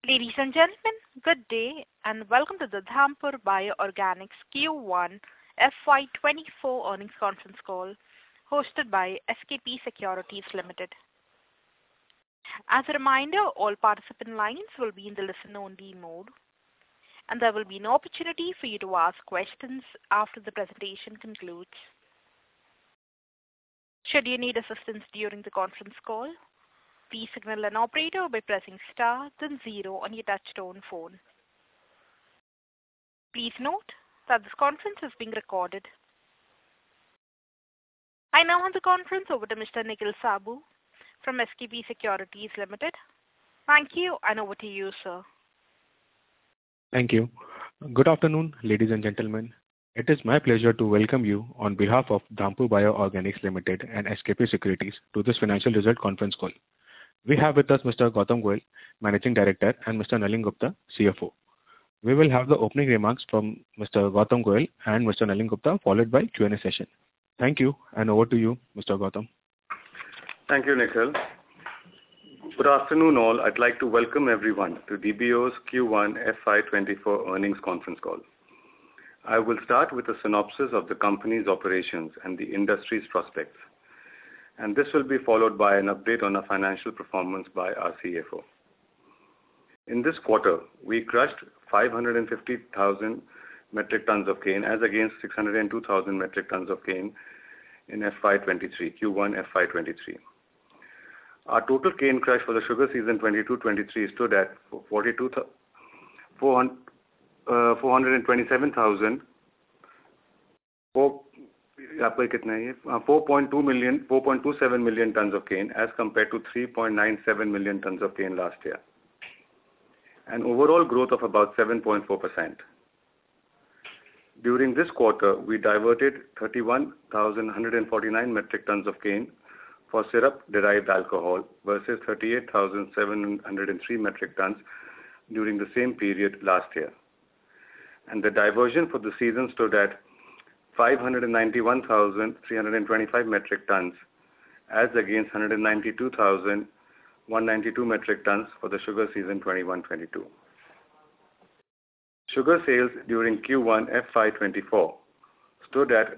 Ladies and gentlemen, good day, and welcome to the Dhampur Bio-Organics Q1 FY24 earnings conference call, hosted by SKP Securities Limited. As a reminder, all participant lines will be in the listen-only mode, and there will be no opportunity for you to ask questions after the presentation concludes. Should you need assistance during the conference call, please signal an operator by pressing star then zero on your touchtone phone. Please note that this conference is being recorded. I now hand the conference over to Mr. Nikhil Sabu from SKP Securities Limited. Thank you, and over to you, sir. Thank you. Good afternoon, ladies and gentlemen. It is my pleasure to welcome you on behalf of Dhampur Bio-Organics Limited and SKP Securities to this financial result conference call. We have with us Mr. Gautam Goyal, Managing Director, and Mr. Nalin Gupta, CFO. We will have the opening remarks from Mr. Gautam Goyal and Mr. Nalin Gupta, followed by Q&A session. Thank you, and over to you, Mr. Gautam. Thank you, Nikhil. Good afternoon, all. I'd like to welcome everyone to DBO's Q1 FY24 earnings conference call. I will start with a synopsis of the company's operations and the industry's prospects, and this will be followed by an update on our financial performance by our CFO. In this quarter, we crushed 550,000 metric tons of cane as against 602,000 metric tons of cane in FY23, Q1 FY23. Our total cane crush for the sugar season 22-23 stood at 427,000 4.27 million tons of cane as compared to 3.97 million tons of cane last year, an overall growth of about 7.4%. During this quarter, we diverted 31,149 metric tons of cane for syrup-derived alcohol versus 38,703 metric tons during the same period last year. And the diversion for the season stood at 591,325 metric tons as against 192,192 metric tons for the sugar season 21-22. Sugar sales during Q1 FY24 stood at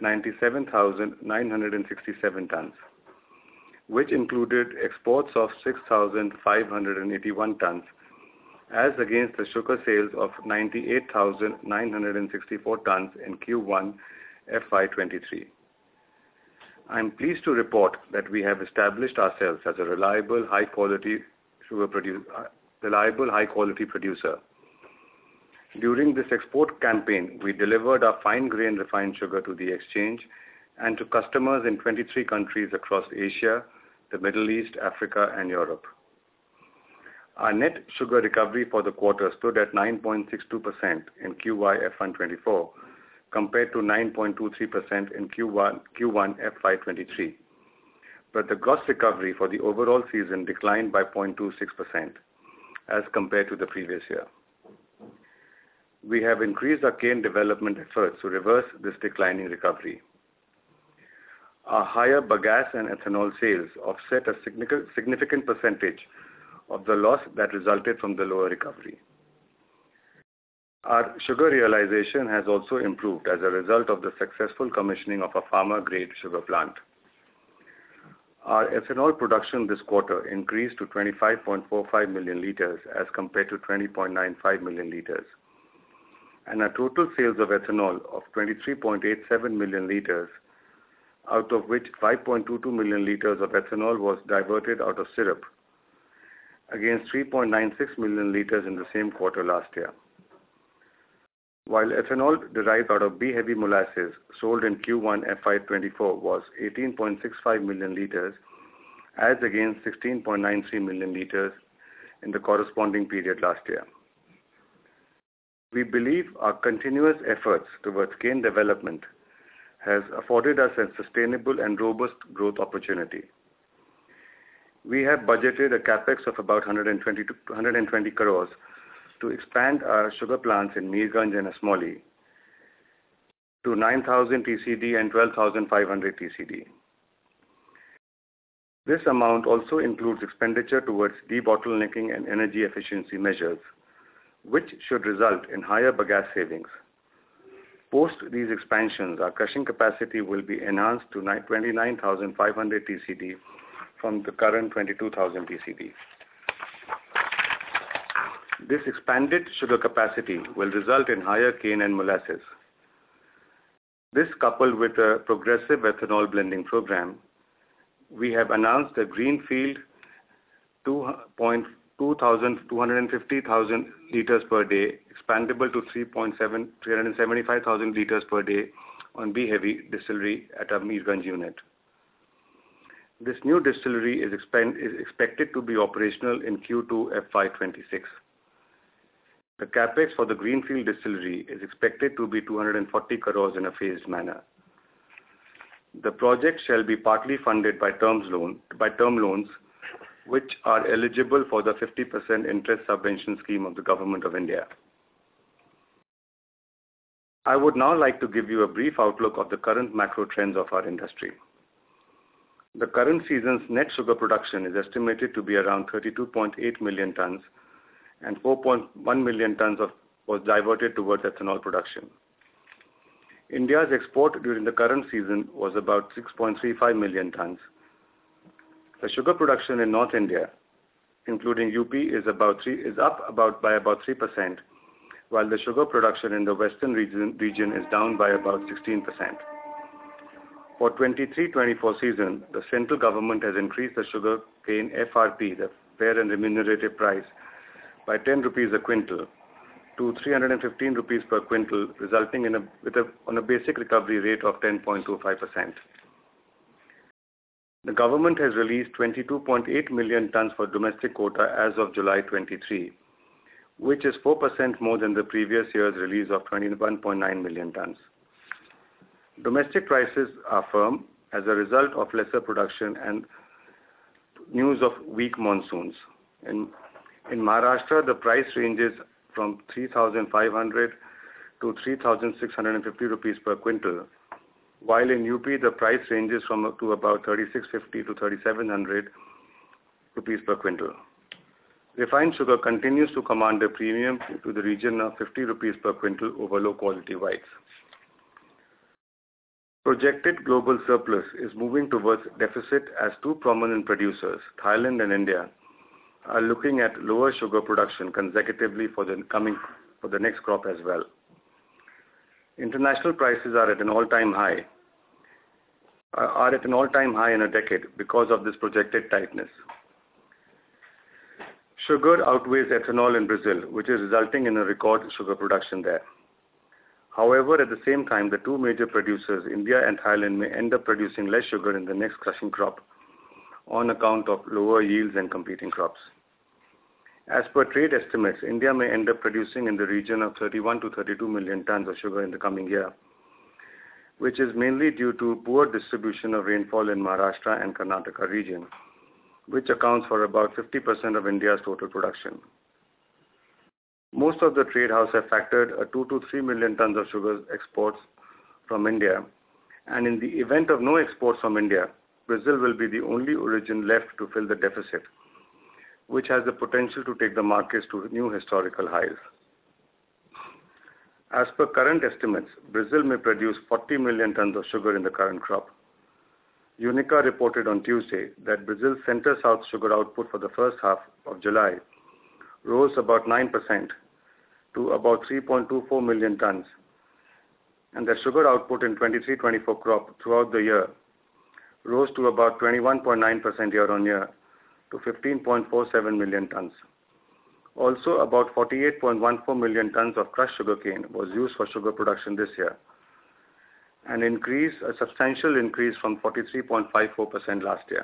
97,967 tons, which included exports of 6,581 tons as against the sugar sales of 98,964 tons in Q1 FY23. I am pleased to report that we have established ourselves as a reliable, high-quality producer. During this export campaign, we delivered our fine-grain refined sugar to the exchange and to customers in 23 countries across Asia, the Middle East, Africa, and Europe. Our net sugar recovery for the quarter stood at 9.62% in QY FY24, compared to 9.23% in Q1 FY23. But the gross recovery for the overall season declined by 0.26% as compared to the previous year. We have increased our cane development efforts to reverse this declining recovery. Our higher bagasse and ethanol sales offset a significant percentage of the loss that resulted from the lower recovery. Our sugar realization has also improved as a result of the successful commissioning of a farmer-grade sugar plant. Our ethanol production this quarter increased to 25.45 million liters as compared to 20.95 million liters. And our total sales of ethanol of 23.87 million liters, out of which 5.22 million liters of ethanol was diverted out of syrup, against 3.96 million liters in the same quarter last year. While ethanol derived out of B-heavy molasses sold in Q1 FY24 was 18.65 million liters as against 16.93 million liters in the corresponding period last year. We believe our continuous efforts towards cane development has afforded us a sustainable and robust growth opportunity. We have budgeted a capex of about 120 crores to expand our sugar plants in Mirganj and Asmoli to 9,000 TCD and 12,500 TCD. This amount also includes expenditure towards debottlenecking and energy efficiency measures, which should result in higher bagasse savings. Post these expansions, our crushing capacity will be enhanced to 29,500 TCD from the current 22,000 TCD. This expanded sugar capacity will result in higher cane and molasses. This, coupled with a progressive ethanol blending program, we have announced a greenfield 250,000 liters per day, expandable to 375,000 liters per day on B-heavy distillery at our Meerganj unit. This new distillery is expected to be operational in Q2 FY26. The capex for the greenfield distillery is expected to be 240 crores in a phased manner. The project shall be partly funded by term loans, which are eligible for the 50% interest subvention scheme of the Government of India. I would now like to give you a brief outlook of the current macro trends of our industry. The current season's net sugar production is estimated to be around 32.8 million tons, and 4.1 million tons was diverted towards ethanol production. India's export during the current season was about 6.35 million tons. The sugar production in North India, including UP, is up by about 3%, while the sugar production in the western region is down by about 16%. For 23-24 season, the central government has increased the sugar cane FRP, the fair and remunerative price, by 10 rupees a quintal to 315 rupees per quintal, resulting in on a basic recovery rate of 10.25%. The government has released 22.8 million tons for domestic quota as of July 23, which is 4% more than the previous year's release of 21.9 million tons. Domestic prices are firm as a result of lesser production and news of weak monsoons. In Maharashtra, the price ranges from 3,500 to 3,650 rupees per quintal, while in UP the price ranges to about 3,650 to 3,700 rupees per quintal. Refined sugar continues to command a premium to the region of 50 rupees per quintal over low quality whites. Projected global surplus is moving towards deficit as two prominent producers, Thailand and India, are looking at lower sugar production consecutively for the next crop as well. International prices are at an all-time high in a decade because of this projected tightness. Sugar outweighs ethanol in Brazil, which is resulting in a record sugar production there. However, at the same time, the two major producers, India and Thailand, may end up producing less sugar in the next crushing crop on account of lower yields and competing crops. As per trade estimates, India may end up producing in the region of 31 to 32 million tons of sugar in the coming year, which is mainly due to poor distribution of rainfall in Maharashtra and Karnataka region, which accounts for about 50% of India's total production. Most of the trade houses have factored a 2 to 3 million tons of sugar exports from India, and in the event of no exports from India, Brazil will be the only origin left to fill the deficit, which has the potential to take the markets to new historical highs. As per current estimates, Brazil may produce 40 million tons of sugar in the current crop. Unica reported on Tuesday that Brazil's center-south sugar output for the first half of July rose about 9% to about 3.24 million tons, and the sugar output in 23-24 crop throughout the year rose to about 21.9% year-on-year to 15.47 million tons. Also, about 48.14 million tons of crushed sugarcane was used for sugar production this year, a substantial increase from 43.54% last year.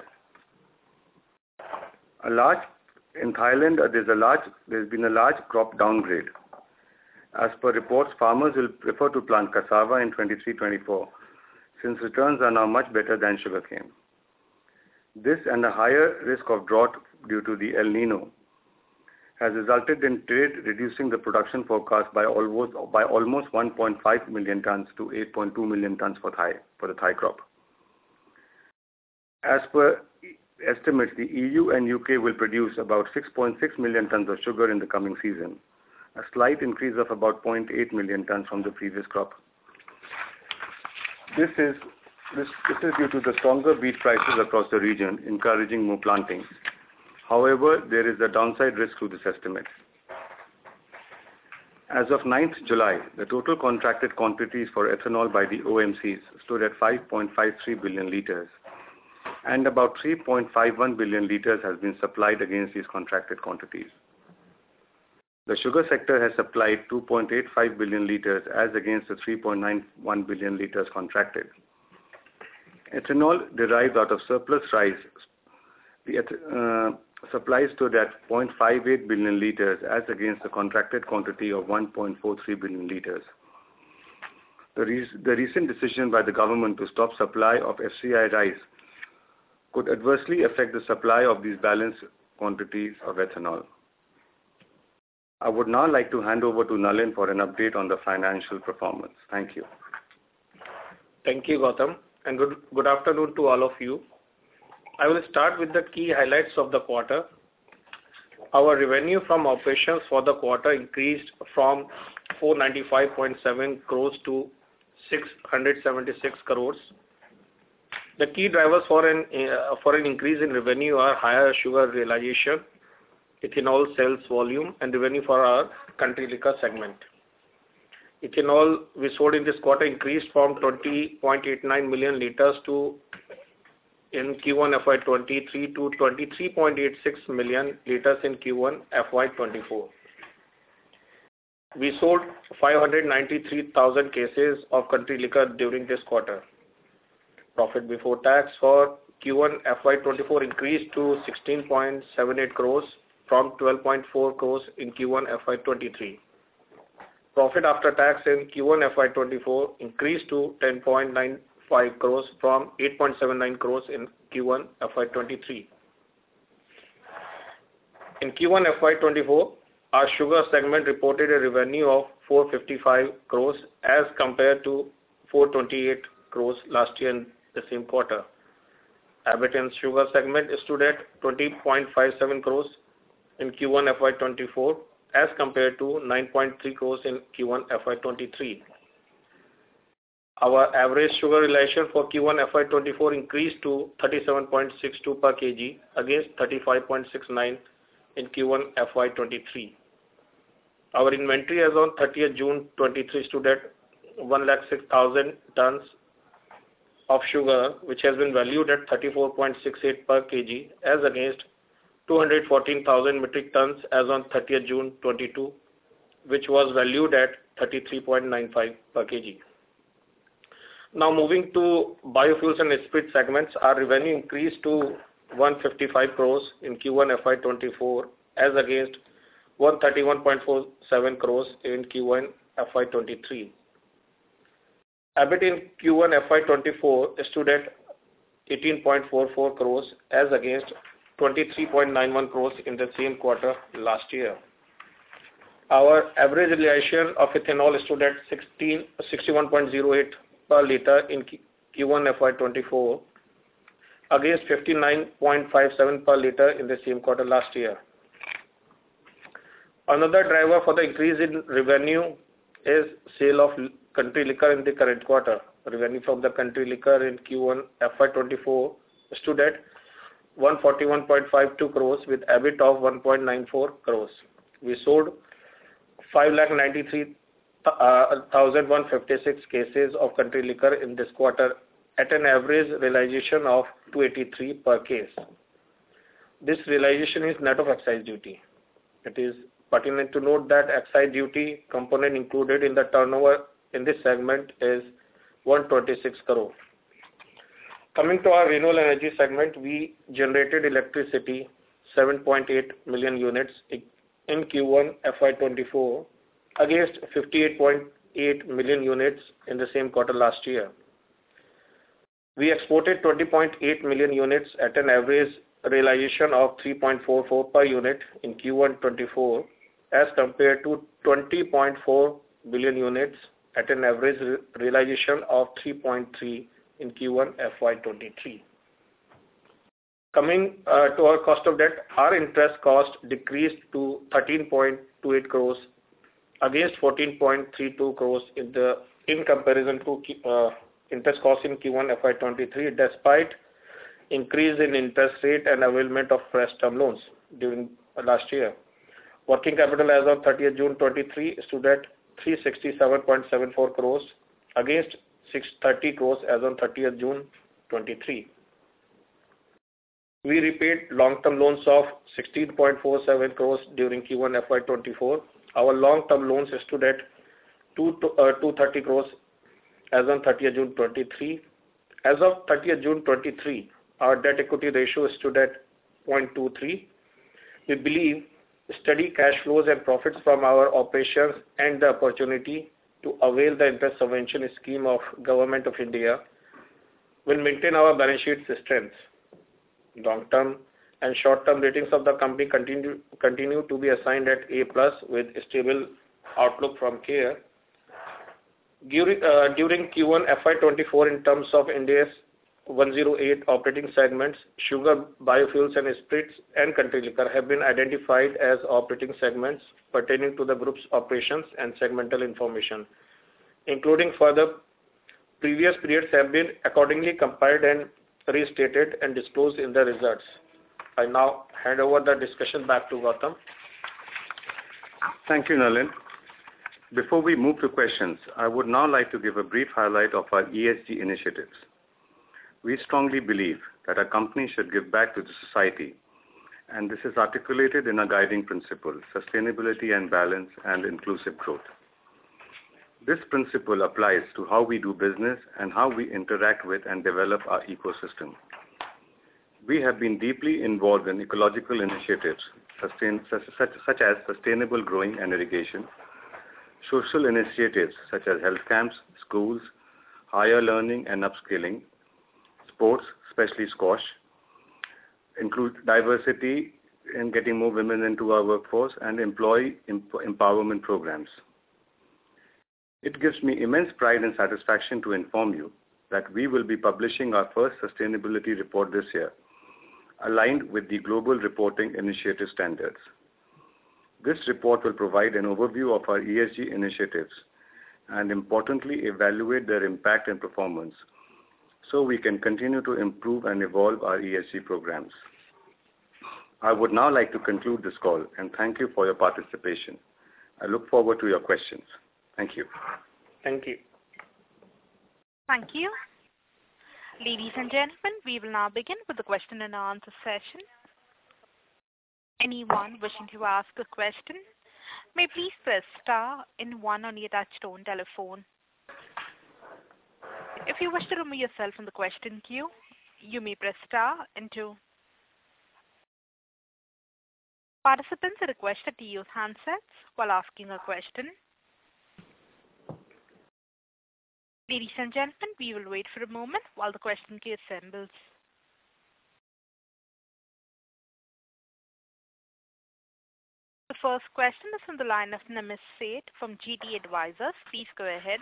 In Thailand, there's been a large crop downgrade. As per reports, farmers will prefer to plant cassava in 23-24 since returns are now much better than sugarcane. This and a higher risk of drought due to the El Nino has resulted in trade reducing the production forecast by almost 1.5 million tons to 8.2 million tons for the Thai crop. As per estimates the EU and UK will produce about 6.6 million tons of sugar in the coming season, a slight increase of about 0.8 million tons from the previous crop. This is due to the stronger beet prices across the region, encouraging more planting. However, there is a downside risk to this estimate. As of 9th July, the total contracted quantities for ethanol by the OMCs stood at 5.53 billion litres, and about 3.51 billion litres has been supplied against these contracted quantities. The sugar sector has supplied 2.85 billion litres as against the 3.91 billion litres contracted. Ethanol derived out of surplus rice, the supply stood at 0.58 billion litres as against the contracted quantity of 1.43 billion litres. The recent decision by the government to stop supply of FCI rice could adversely affect the supply of these balanced quantities of ethanol. I would now like to hand over to Nalin for an update on the financial performance. Thank you. Thank you, Gautam, and good afternoon to all of you. I will start with the key highlights of the quarter. Our revenue from operations for the quarter increased from 495.7 crores to 676 crores. The key drivers for an increase in revenue are higher sugar realization, ethanol sales volume, and revenue for our country liquor segment. Ethanol we sold in this quarter increased from 20.89 million liters in Q1 FY23 to 23.86 million liters in Q1 FY24. We sold 593,000 cases of country liquor during this quarter. Profit before tax for Q1 FY24 increased to 16.78 crores from 12.4 crores in Q1 FY23. Profit after tax in Q1 FY24 increased to 10.95 crores from 8.79 crores in Q1 FY23. In Q1 FY24, our sugar segment reported a revenue of 455 crores as compared to 428 crores last year in the same quarter. EBIT in sugar segment stood at 20.57 crores in Q1 FY24 as compared to 9.3 crores in Q1 FY23. Our average sugar realization for Q1 FY24 increased to 37.62 per kg against 35.69 in Q1 FY23. Our inventory as on 30th June 23 stood at 106,000 tons of sugar, which has been valued at 34.68 per kg as against 214,000 metric tons as on 30th June 22, which was valued at 33.95 per kg. Now moving to biofuels and spirit segments, our revenue increased to 155 crores in Q1 FY24 as against 131.47 crores in Q1 FY23. EBIT in Q1 FY24 stood at 18.44 crores as against 23.91 crores in the same quarter last year. Our average realization of ethanol stood at 61.08 per liter in Q1 FY24 against 59.57 per liter in the same quarter last year. Another driver for the increase in revenue is sale of country liquor in the current quarter. Revenue from the country liquor in Q1 FY24 stood at 141.52 crores with EBIT of 1.94 crores. We sold 593,156 cases of country liquor in this quarter at an average realization of 283 per case. This realization is net of excise duty. It is pertinent to note that excise duty component included in the turnover in this segment is 126 crore. Coming to our renewable energy segment, we generated electricity 7.8 million units in Q1 FY24 against 58.8 million units in the same quarter last year. We exported 20.8 million units at an average realization of 3.44 per unit in Q1 24 as compared to 20.4 billion units at an average realization of 3.3 in Q1 FY23. Coming to our cost of debt, our interest cost decreased to 13.28 crores against 14.32 crores in comparison to interest cost in Q1 FY23, despite increase in interest rate and availment of fresh term loans during last year. Working capital as on 30th June 23 stood at 367.74 crores against 630 crores as on 30th June 23. We repaid long-term loans of 16.47 crores during Q1 FY24. Our long-term loans stood at 230 crores as on 30th June 23. As of 30th June 23, our debt equity ratio stood at 0.23. We believe steady cash flows and profits from our operations and the opportunity to avail the interest subvention scheme of Government of India will maintain our balance sheet strength. Long-term and short-term ratings of the company continue to be assigned at A+ with stable outlook from CARE. During Q1 FY24, in terms of India's 108 operating segments, sugar, biofuels and spirits and country liquor have been identified as operating segments pertaining to the group's operations and segmental information, including further previous periods have been accordingly compiled and restated and disclosed in the results. I now hand over the discussion back to Gautam. Thank you, Nalin. Before we move to questions, I would now like to give a brief highlight of our ESG initiatives. We strongly believe that a company should give back to the society, and this is articulated in our guiding principle, sustainability and balance and inclusive growth. This principle applies to how we do business and how we interact with and develop our ecosystem. We have been deeply involved in ecological initiatives such as sustainable growing and irrigation, social initiatives such as health camps, schools, higher learning and upskilling, sports, especially squash, include diversity in getting more women into our workforce and employee empowerment programs. It gives me immense pride and satisfaction to inform you that we will be publishing our first sustainability report this year, aligned with the Global Reporting Initiative standards. This report will provide an overview of our ESG initiatives and importantly evaluate their impact and performance so we can continue to improve and evolve our ESG programs. I would now like to conclude this call and thank you for your participation. I look forward to your questions. Thank you. Thank you. Thank you. Ladies and gentlemen, we will now begin with the question and answer session. Anyone wishing to ask a question may please press star and 1 on your touchtone telephone. If you wish to remove yourself from the question queue, you may press star and 2. Participants are requested to use handsets while asking a question. Ladies and gentlemen, we will wait for a moment while the question queue assembles. The first question is from the line of Nimish Seth from GT Advisors. Please go ahead.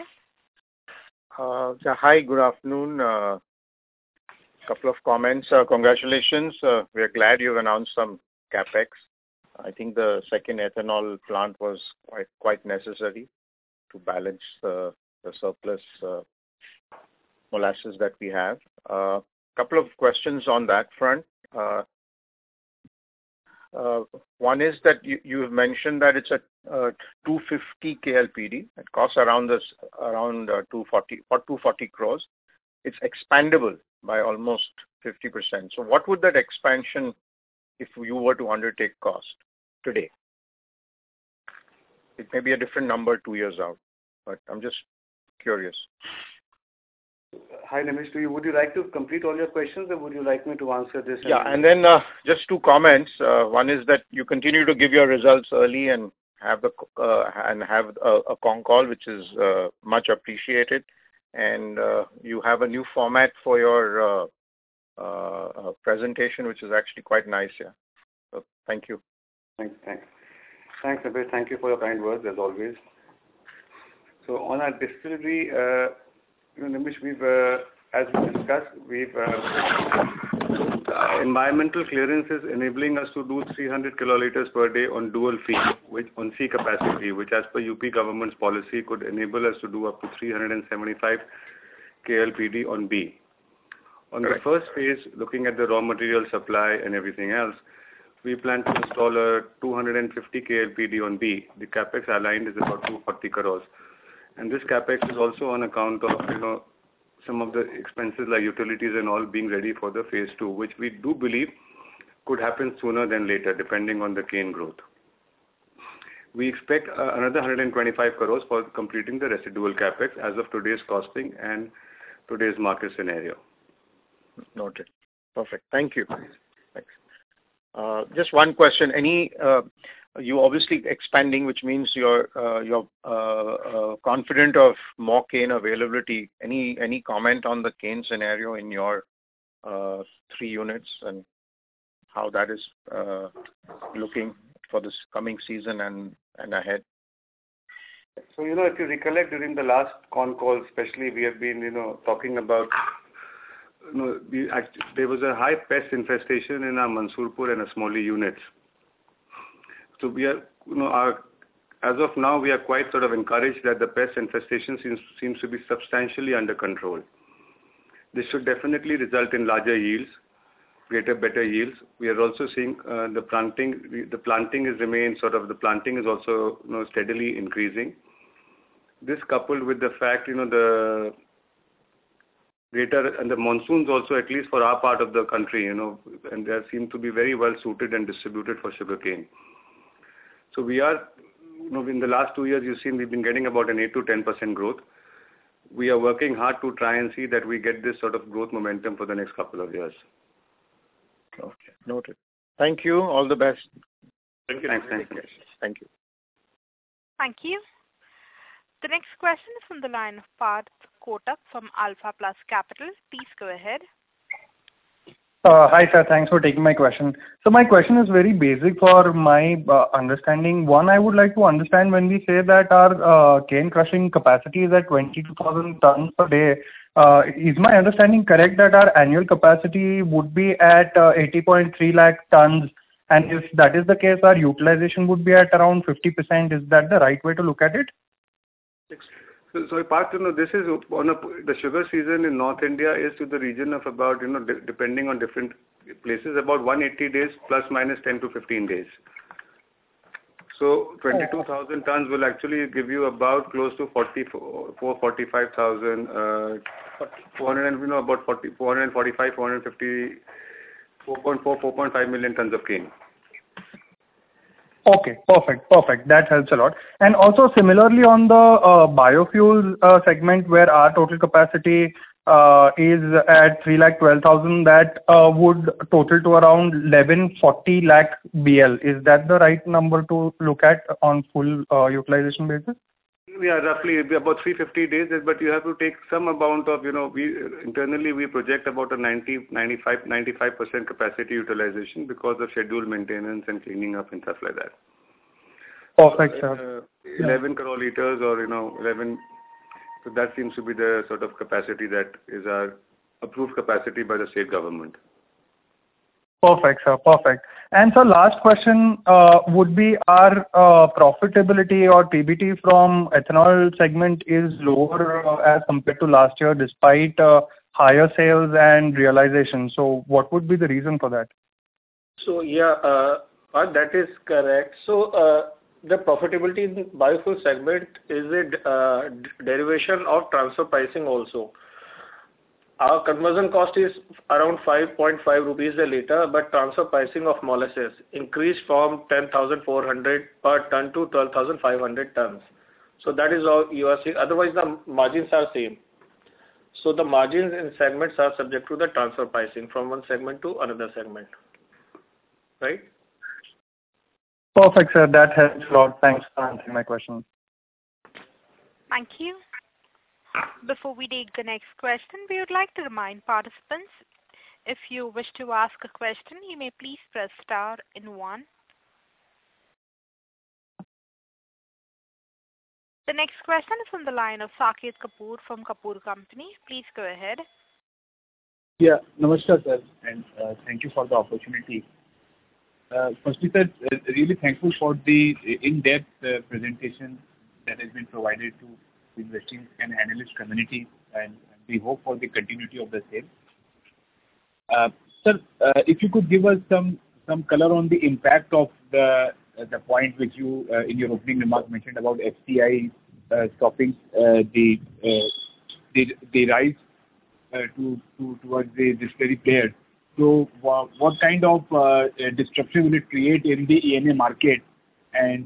Hi, good afternoon. Couple of comments. Congratulations. We are glad you've announced some capex. I think the second ethanol plant was quite necessary to balance the surplus molasses that we have. Couple of questions on that front. One is that you have mentioned that it's a 250 KLPD. It costs around 240 crores. It's expandable by almost 50%. So what would that expansion, if you were to undertake, cost today? It may be a different number 2 years out, but I'm just curious. Hi, Nimish. Would you like to complete all your questions, or would you like me to answer this? Yeah, and then just 2 comments. One is that you continue to give your results early and have a con call, which is much appreciated. And you have a new format for your presentation, which is actually quite nice. Yeah. So thank you. Thanks, Nimish. Thank you for your kind words as always. So on our distillery, Nimish, as we discussed, we've environmental clearance is enabling us to do 300 kiloliters per day on dual feed, which on C capacity, which as per UP government's policy could enable us to do up to 375 KLPD on B. On the first phase, looking at the raw material supply and everything else, we plan to install a 250 KLPD on B. The capex aligned is about 240 crores. And this capex is also on account of, some of the expenses like utilities and all being ready for the phase 2, which we do believe could happen sooner than later, depending on the cane growth. We expect another 125 crores for completing the residual capex as of today's costing and today's market scenario. Noted. Perfect. Thank you. Thanks. Just one question. You obviously expanding, which means you're confident of more cane availability. Any comment on the cane scenario in your 3 units and how that is looking for this coming season and ahead? So, if you recollect during the last con call, especially, we have been, talking about, there was a high pest infestation in our Mansurpur and Asmoli units. So we are, as of now, we are quite sort of encouraged that the pest infestation seems to be substantially under control. This should definitely result in larger yields, better yields. We are also seeing the planting is also steadily increasing. This coupled with the fact, the greater and the monsoons also, at least for our part of the country, and they seem to be very well suited and distributed for sugarcane. So we are, in the last 2 years, you've seen we've been getting about an 8 to 10% growth. We are working hard to try and see that we get this sort of growth momentum for the next couple of years. Okay, noted. Thank you. All the best. Thank you. Thank you. Thank you. The next question is from the line of Parth Kotak from Alpha Plus Capital. Please go ahead. Hi, sir. Thanks for taking my question. So my question is very basic for my understanding. One, I would like to understand when we say that our cane crushing capacity is at 22,000 tons per day, is my understanding correct that our annual capacity would be at 80.3 lakh tons? And if that is the case, our utilization would be at around 50%. Is that the right way to look at it? So, Parth, this is the sugar season in North India is to the region of about, depending on different places, about 180 days plus minus 10 to 15 days. So 22,000 tons will actually give you about close to 45,000, 400, about 445, 450, 4.5 million tons of cane. Okay, perfect. That helps a lot. And also similarly on the biofuels segment where our total capacity is at 3,12,000, that would total to around 1140 lakh BL. Is that the right number to look at on full utilization basis? Yeah, roughly about 350 days, but you have to take some amount of, internally we project about a 95% capacity utilization because of scheduled maintenance and cleaning up and stuff like that. Perfect, sir. 11 crore liters or, 11. So that seems to be the sort of capacity that is our approved capacity by the state government. Perfect, sir. Perfect. And so last question would be our profitability or PBT from ethanol segment is lower as compared to last year despite higher sales and realization. So what would be the reason for that? So that is correct. So the profitability in biofuel segment is a derivation of transfer pricing also. Our conversion cost is around 5.5 rupees a liter, but transfer pricing of molasses increased from 10,400 per ton to 12,500 tons. So that is all you are seeing. Otherwise, the margins are same. So the margins in segments are subject to the transfer pricing from one segment to another segment. Right? Perfect, sir. That helps a lot. Thanks for answering my question. Thank you. Before we take the next question, we would like to remind participants, if you wish to ask a question, you may please press star and 1. The next question is from the line of Saket Kapoor from Kapoor Company. Please go ahead. Yeah, namaskar, sir, and thank you for the opportunity. Firstly, sir, really thankful for the in-depth presentation that has been provided to the investing and analyst community, and we hope for the continuity of the same. Sir, if you could give us some color on the impact of the point which you in your opening remarks mentioned about FCI stopping the rise towards the distillery players. So what kind of disruption will it create in the ENA market, and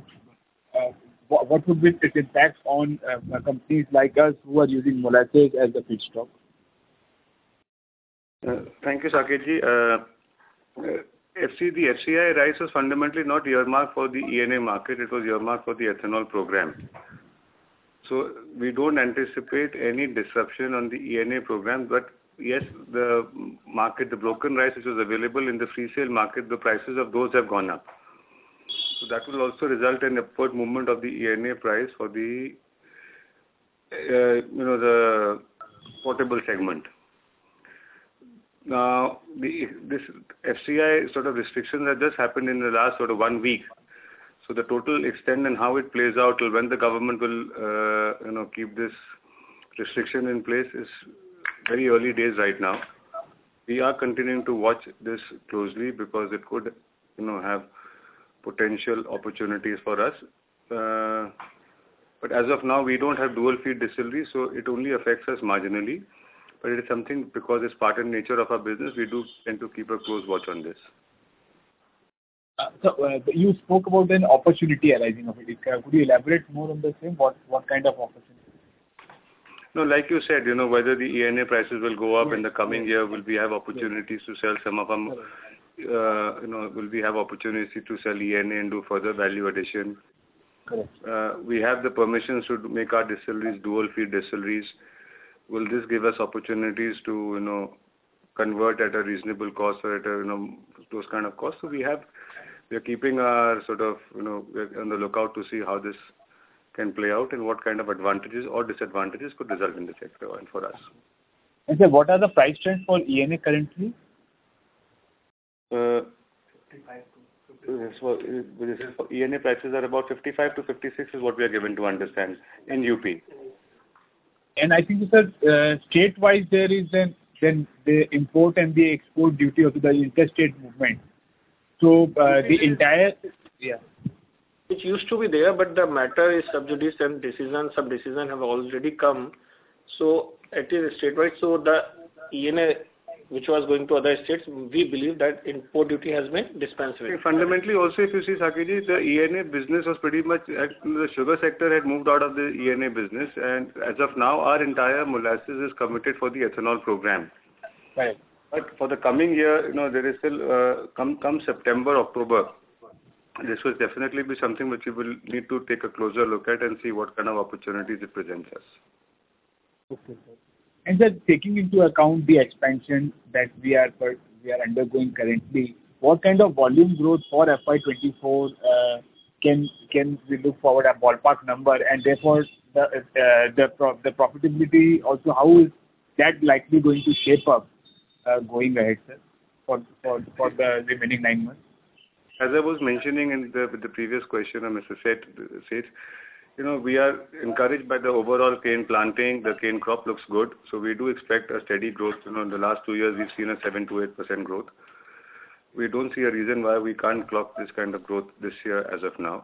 what would be its impact on companies like us who are using molasses as a feedstock? Thank you, Saketji. The FCI rise was fundamentally not earmarked for the ENA market, it was earmarked for the ethanol program. So we don't anticipate any disruption on the ENA program, but yes, the market, the broken rice which was available in the free sale market, the prices of those have gone up. So that will also result in upward movement of the ENA price for the, the portable segment. Now, this FCI sort of restrictions have just happened in the last sort of 1 week. So the total extent and how it plays out till when the government will, keep this restriction in place is very early days right now. We are continuing to watch this closely because it could, have potential opportunities for us. But as of now, we don't have dual feed distilleries, so it only affects us marginally. But it is something, because it's part and nature of our business, we do tend to keep a close watch on this. So you spoke about an opportunity arising of it. Could you elaborate more on the same? What kind of opportunity? No, like you said, whether the ENA prices will go up in the coming year, will we have opportunities to sell some of them, will we have opportunity to sell ENA and do further value addition? Correct. We have the permissions to make our distilleries dual feed distilleries. Will this give us opportunities to, convert at a reasonable cost or at a, those kind of costs? So we are keeping our sort of, we're on the lookout to see how this can play out and what kind of advantages or disadvantages could result in the sector and for us. And sir, what are the price trends for ENA currently? 55 to 56. For ENA prices are about 55 to 56 is what we are given to understand in UP. And I think, sir, state-wise there is then the import and the export duty of the interstate movement. So the entire, It used to be there, but the matter is sub judice and some decision have already come. So it is statewide. So the ENA, which was going to other states, we believe that import duty has been dispensed with. Fundamentally, also, if you see, Saketji, the ENA business was pretty much, the sugar sector had moved out of the ENA business, and as of now, our entire molasses is committed for the ethanol program. Right. But for the coming year, there is still, come September, October, this will definitely be something which we will need to take a closer look at and see what kind of opportunities it presents us. Okay, sir. And sir, taking into account the expansion that we are undergoing currently, what kind of volume growth for FY24 can we look forward a ballpark number, and therefore the profitability also, how is that likely going to shape up going ahead, sir, for the remaining 9 months? As I was mentioning with the previous question of Mr. Seth, we are encouraged by the overall cane planting. The cane crop looks good. So we do expect a steady growth. In the last 2 years, we've seen a 7 to 8% growth. We don't see a reason why we can't clock this kind of growth this year as of now.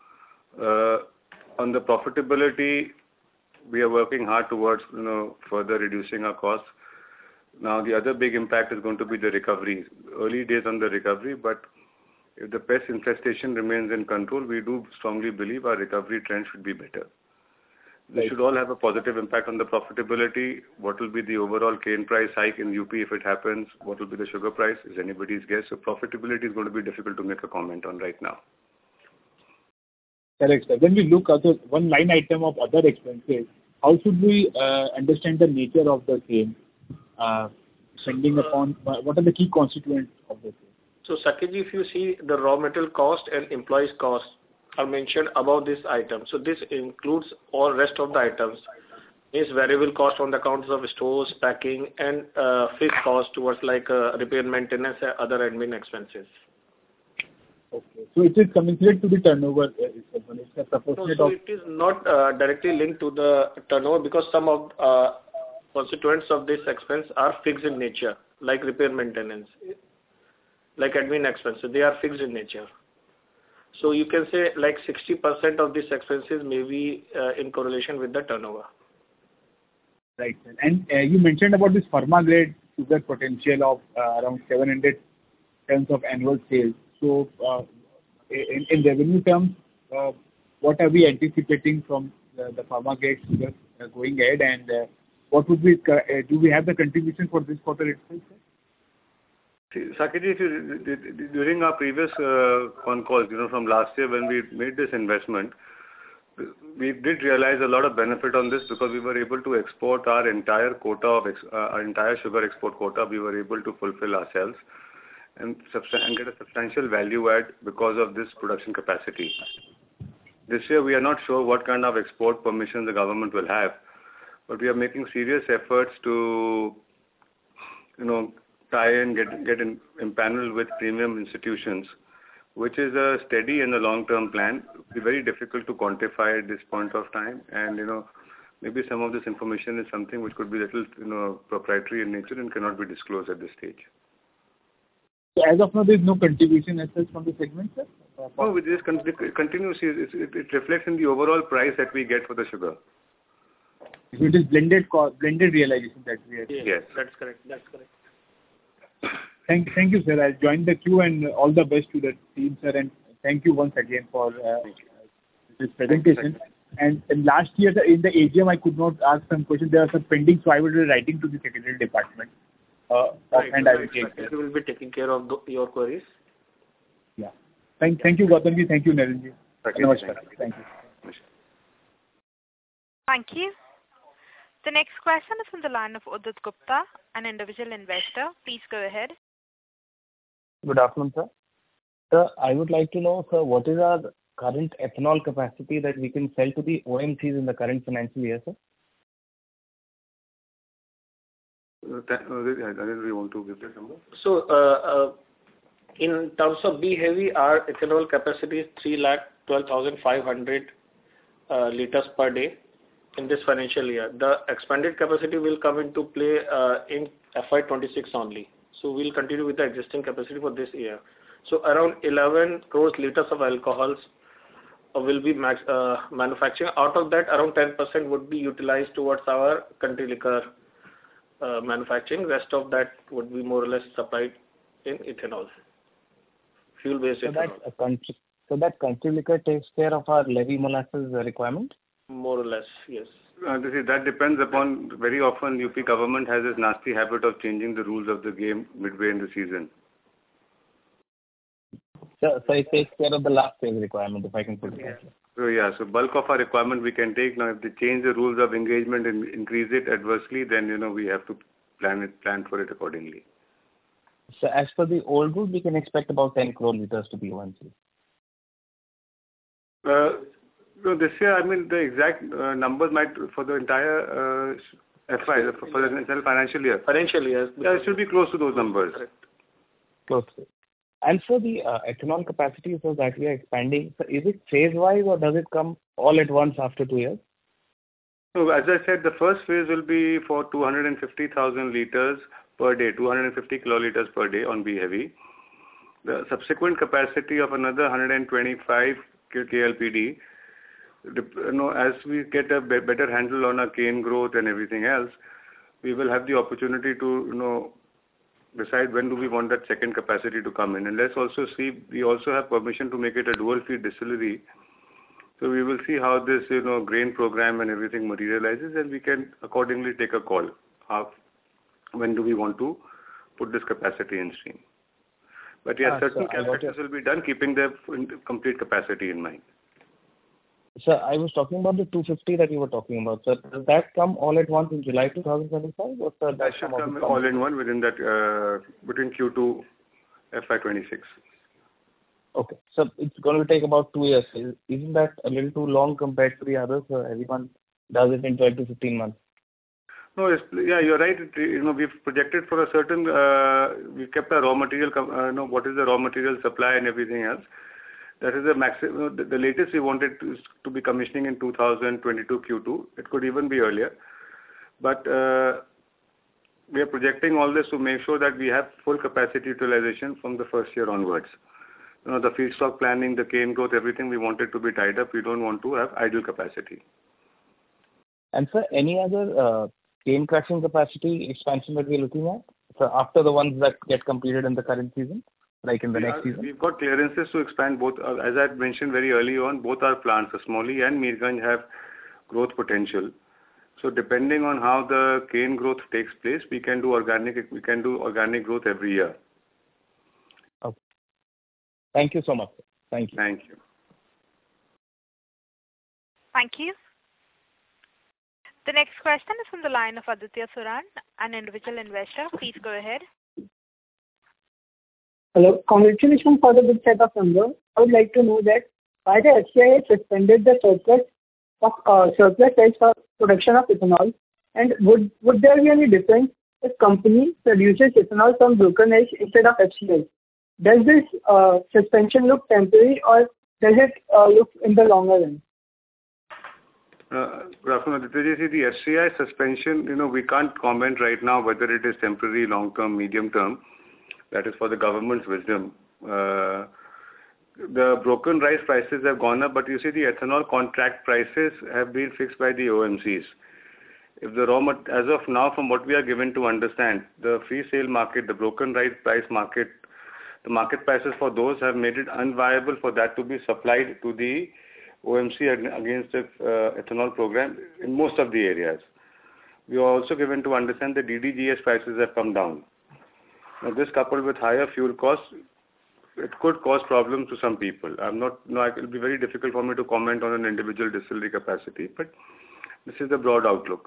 On the profitability, we are working hard towards, further reducing our costs. Now, the other big impact is going to be the recovery. Early days on the recovery, but if the pest infestation remains in control, we do strongly believe our recovery trend should be better. This should all have a positive impact on the profitability. What will be the overall cane price hike in UP if it happens? What will be the sugar price is anybody's guess. So profitability is going to be difficult to make a comment on right now. Correct, sir. When we look at one line item of other expenses, how should we understand the nature of the same? Depending upon what are the key constituents of the same? So, Saketji, if you see the raw material cost and employees cost are mentioned above this item. So this includes all rest of the items. Is variable cost on the accounts of stores, packing, and fixed cost towards like repair, maintenance, and other admin expenses. Okay. So it is commensurate to the turnover. It's a proportionate So of. it is not directly linked to the turnover because some of constituents of this expense are fixed in nature, like repair, maintenance, like admin expenses. They are fixed in nature. So you can say like 60% of these expenses may be in correlation with the turnover. Right. And you mentioned about this pharma grade sugar potential of around 700 tons of annual sales. So in revenue terms, what are we anticipating from the pharma grade sugar going ahead, and what would be do we have the contribution for this quarter itself? Saket, during our previous con calls, from last year when we made this investment, we did realize a lot of benefit on this because we were able to export our entire quota of our entire sugar export quota. We were able to fulfill ourselves and get a substantial value add because of this production capacity. This year we are not sure what kind of export permission the government will have, but we are making serious efforts to, try and get in panel with premium institutions, which is a steady and a long-term plan. It will be very difficult to quantify at this point of time, and maybe some of this information is something which could be little proprietary in nature and cannot be disclosed at this stage. So as of now, there is no contribution as such from the segment, sir? No, it continues. It reflects in the overall price that we get for the sugar. So it is blended realization that we are. Yes, That's correct. Thank you, sir. I'll join the queue, and all the best to the team, sir. And thank you once again for this presentation. And last year in the AGM, I could not ask some questions. There are some pending, so I will be writing to the secretarial department. And I will take care. We will be taking care of your queries. Yeah. Thank you, Gautamji. Thank you, Narenji. Thank you. Thank you. The next question is from the line of Udit Gupta, an individual investor. Please go ahead. Good afternoon, sir. Sir, I would like to know, sir, what is our current ethanol capacity that we can sell to the OMCs in the current financial year, sir? We want to give that number. So, in terms of B-heavy, our ethanol capacity is 312,500 liters per day in this financial year. The expanded capacity will come into play in FY26 only. So we'll continue with the existing capacity for this year. So around 11 crores liters of alcohols will be manufacturing. Out of that, around 10% would be utilized towards our country liquor manufacturing. Rest of that would be more or less supplied in ethanol, fuel-based ethanol. So that country liquor takes care of our levy molasses requirement? More or less, yes. That depends upon, very often UP government has this nasty habit of changing the rules of the game midway in the season. So it takes care of the last phase requirement, if I can put it that way. So bulk of our requirement we can take. Now if they change the rules of engagement and increase it adversely, then we have to plan for it accordingly. So as per the old rule, we can expect about 10 crore liters to be OMC. No, this year, the exact numbers might, for the entire FY, for the entire financial year. Yeah, it should be close to those numbers. Correct. Close to it. And for the ethanol capacity so that we are expanding, so is it phase-wise or does it come all at once after 2 years? So as I said, the first phase will be for 250,000 liters per day, 250 kiloliters per day on B-heavy. The subsequent capacity of another 125 KLPD, as we get a better handle on our cane growth and everything else, we will have the opportunity to decide when do we want that second capacity to come in. And let's also see, we also have permission to make it a dual feed distillery. So we will see how this grain program and everything materializes, and we can accordingly take a call of when do we want to put this capacity in stream. But yes, certain CapEx will be done keeping the complete capacity in mind. Sir, I was talking about the 250 that you were talking about. Sir, does that come all at once in July 2025? Or that should come all in one within that, between Q2 FY26. Okay. So it's going to take about 2 years. Isn't that a little too long compared to the others? Everyone does it in 12 to 15 months. No, yeah, you're right. We've projected for a certain, we've kept a raw material, what is the raw material supply and everything else. That is the maximum. The latest we wanted to be commissioning in 2022 Q2. It could even be earlier. But we are projecting all this to make sure that we have full capacity utilization from the first year onwards. The feedstock planning, the cane growth, everything we wanted to be tied up. We don't want to have idle capacity. And sir, any other cane crushing capacity expansion that we're looking at? So after the ones that get completed in the current season, like in the next season? We've got clearances to expand both. As I mentioned very early on, both our plants, Asmoli and Mirganj, have growth potential. So depending on how the cane growth takes place, we can do organic growth every year. Okay. Thank you so much. Thank you. Thank you. Thank you. The next question is from the line of Aditya Suran, an individual investor. Please go ahead. Hello. Congratulations for the good set of numbers. I would like to know that why the FCI has suspended the surplus price for production of ethanol, and would there be any difference if company produces ethanol from broken ash instead of FCI? Does this suspension look temporary, or does it look in the longer run? Good afternoon, Aditya. The FCI suspension, we can't comment right now whether it is temporary, long-term, medium-term. That is for the government's wisdom. The broken rice prices have gone up, but you see the ethanol contract prices have been fixed by the OMCs. If the as of now, from what we are given to understand, the free sale market, the broken rice price market, the market prices for those have made it unviable for that to be supplied to the OMC against the ethanol program in most of the areas. We are also given to understand that DDGS prices have come down. Now, this coupled with higher fuel costs, it could cause problems to some people. It will be very difficult for me to comment on an individual distillery capacity, but this is the broad outlook.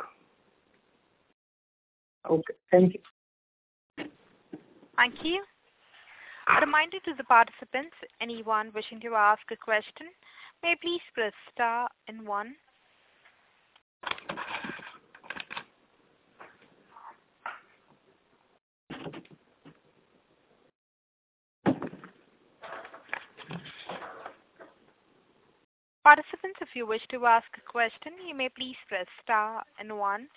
Okay, thank you. Thank you. A reminder to the participants, anyone wishing to ask a question, may please press star and 1. Participants, if you wish to ask a question, you may please press star and 1.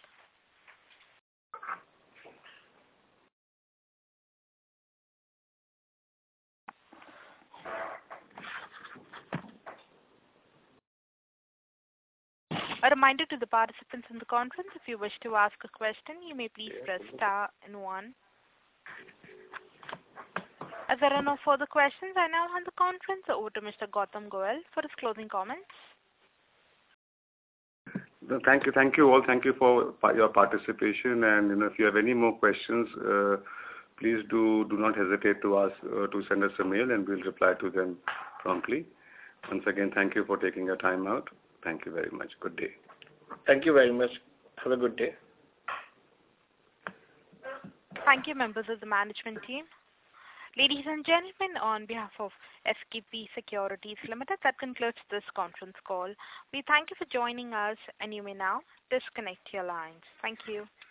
A reminder to the participants in the conference, if you wish to ask a question, you may please press star and 1. As there are no further questions, I now hand the conference over to Mr. Gautam Goyal for his closing comments. Thank you all. Thank you for your participation. And if you have any more questions, please do not hesitate to send us a mail, and we'll reply to them promptly. Once again, thank you for taking your time out. Thank you very much. Good day. Thank you very much. Have a good day. Thank you, members of the management team. Ladies and gentlemen, on behalf of SKP Securities Limited, that concludes this conference call. We thank you for joining us, and you may now disconnect your lines. Thank you.